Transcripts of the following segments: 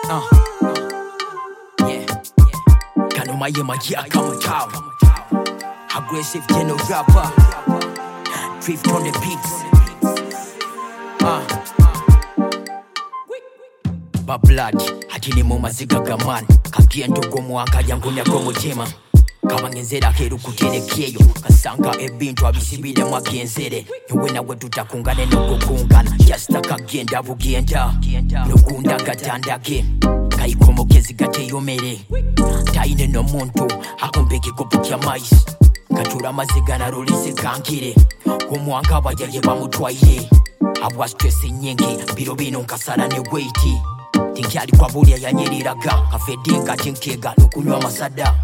Yeah. Kanuma Yemaji Akamutao. Aggressive general rapper. Drift on the beats. Bablad, hatini mumaziga gaman. Kagiendo gomuanga yangu nyago mutima. Kabangenzera keru kuterekeyo. Kasanga ebintu abisibile mwagenzere. Nyowe nawe tutakungane nokukungana. Just akagenda bugenda. Nokunda gatandage. Kaikomokezi gateyomere. Taine no muntu akombeke kopukya mais. Katura maziga na rolise kankire. Omwanga bajaye bamutwaire. Abwa stress nyingi biro bino nkasara ne weighti. Tinkyali kwa bulya yanyeriraga. Kafedinga tinkega nokunywa masada.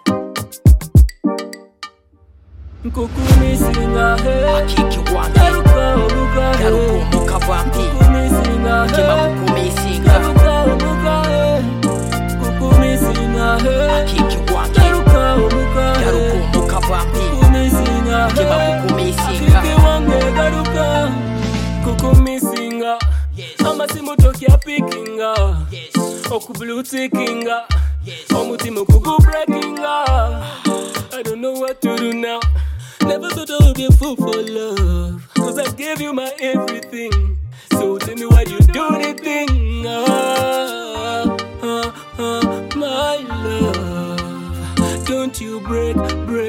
Kukumisinga he Akiki wange Garuka omuka he Garuka omuka bambi Kukumisinga he Kima kukumisinga Garuka omuka he Kukumisinga he Akiki wange Garuka omuka he Garuka omuka bambi Kukumisinga he Kima kukumisinga Akiki wange garuka Kukumisinga Amasimu tokya pickinga Okublu tickinga Omutima kugu breakinga I don't know what to do now. Never thought I would be a fool for love. Cause I gave you my everything. So tell me why you do the thing. My love. Don't you break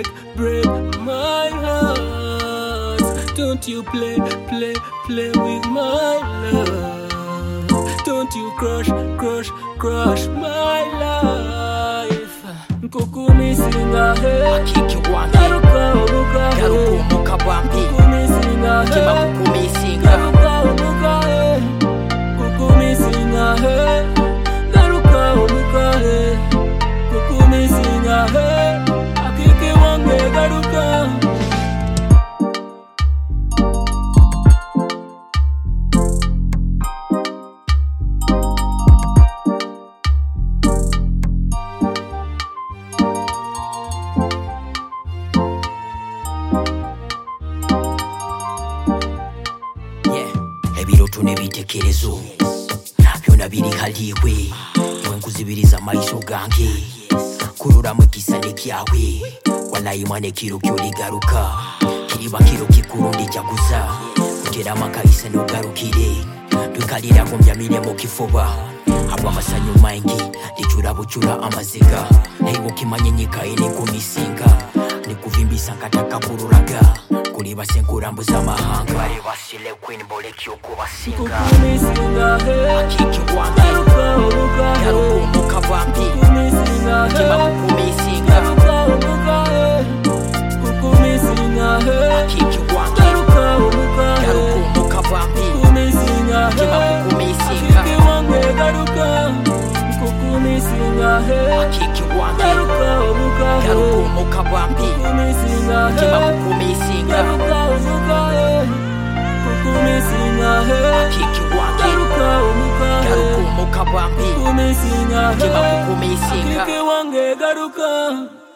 my heart. Don't you play with my love. Don't you crush my life. Kukumisinga he Akiki wange Garuka omuka he Garuka omuka bambi Kukumisinga he Kima kukumisinga Garuka omuka he Kukumisinga he Garuka omuka he Kukumisinga he Akiki wange garuka Ebiroto nebitekerezo byona biri haliwe iwe nkuzibiriza amaiso gange kurura mu kisane kyawe wanayimane kiro kyoligaruka kiriba kiro kikurundi jaguza kutera makaisa no garukire tukalira kumbyamire mu kifuba abwa masanyu maingi lichura buchura amaziga naibo kimanyenyika ene kumisinga nikuvimbisa nkataka kururaga kuliba senkurambuza amahanga bari basile queen bole kyoko basinga Kukumisinga he Akiki wange Garuka omuka he Garuka omuka bambi Kukumisinga he Kima kukumisinga Garuka omuka he Kukumisinga he Akiki wange Garuka omuka he Garuka omuka bambi Kukumisinga he Kima kukumisinga Akiki wange garuka Kukumisinga he Akiki wange Garuka omuka he Garuka omuka bambi Kukumisinga he Kima kukumisinga Garuka omuka he Kukumisinga he Akiki wange Garuka omuka he Garuka omuka bambi Kukumisinga he Kima kukumisinga Akiki wange garuka